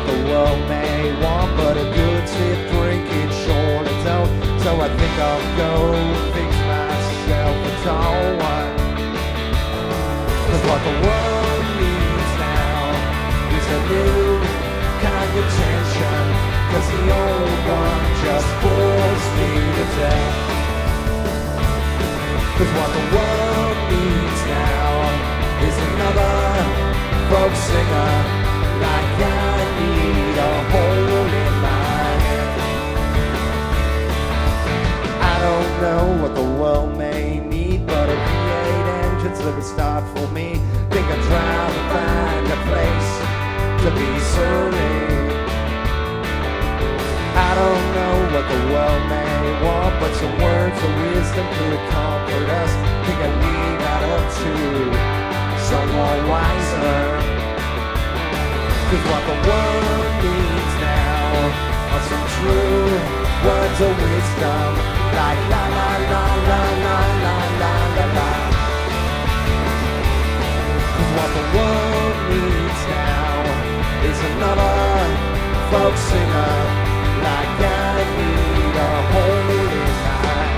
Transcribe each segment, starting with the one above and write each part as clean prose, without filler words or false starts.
what the world may want, but a good sip drinking surely don't. So I think I'll go fix myself a tall one. 'Cause what the world needs now is a new kind of tension, 'cause the old one just bores me to death. 'Cause what the world needs now is another folk singer, like I need a hole in my head. I don't know what the world may need, but a V8 engine's a good start for me. Think I'd try to find a place to be serene. I don't know what the world may want, but some words of wisdom could comfort us. Think I'd leave that up to someone wiser. 'Cause what the world needs now are some true words of wisdom, like la la la la la la la la la. 'Cause what the world needs now is another folk singer, like I need a hole in my head.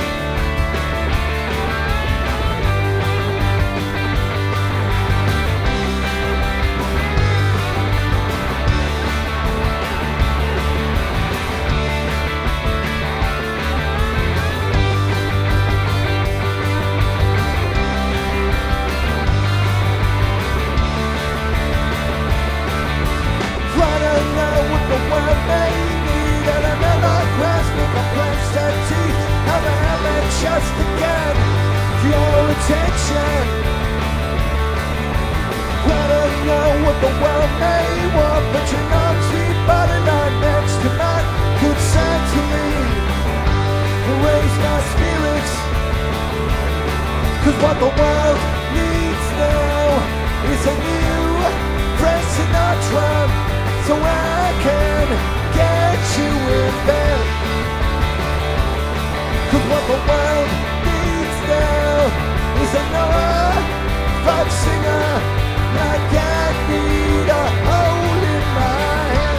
I don't know what the world may need, and another grasp of complexity. How the hell and just again your attention. I don't know what the world may want, but your non-sweet body lying next to mine could certainly raise my spirits. 'Cause what the world needs now is a new Frank Sinatra, so I can get you in bed. 'Cause what the world needs now is another folk singer, like I need a hole in my head.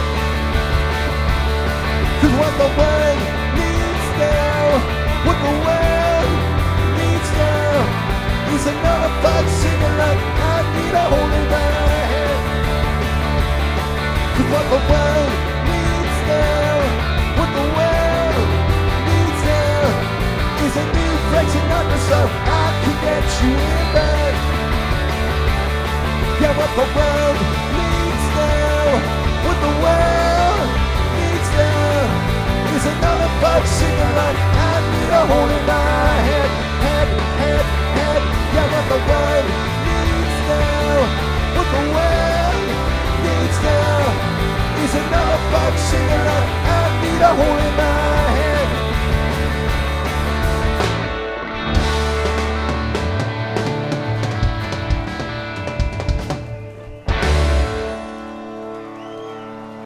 'Cause what the world needs now, what the world needs now is another folk singer, like I need a hole in my head. 'Cause what the world needs now, what the world needs now is a new Frank Sinatra, so I can get you in bed. Yeah, what the world needs now, what the world needs now is another folk singer, like I need a hole in my